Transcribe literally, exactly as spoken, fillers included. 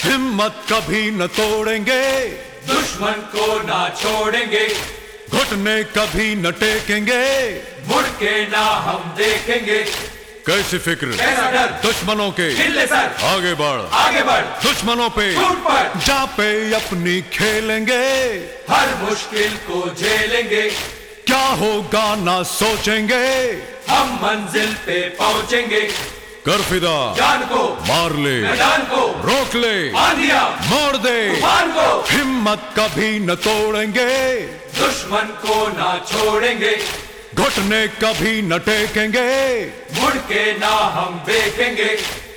हिम्मत कभी न तोड़ेंगे, दुश्मन को ना छोड़ेंगे, घुटने कभी न टेकेंगे, मुड़ के ना हम देखेंगे। कैसी फिक्र, कैसा डर, दुश्मनों के हिल सर, आगे बढ़, आगे बढ़, दुश्मनों पे टूट पड़, जा पे अपनी खेलेंगे, हर मुश्किल को झेलेंगे। क्या होगा ना सोचेंगे, हम मंजिल पे पहुंचेंगे। कर फिदा जान को, मार ले, मैदान को रोक ले, आंधिया मोड़ दे, तूफान को, हिम्मत कभी न तोड़ेंगे, दुश्मन को ना छोड़ेंगे, घुटने कभी न टेकेंगे, मुड़ के ना हम देखेंगे।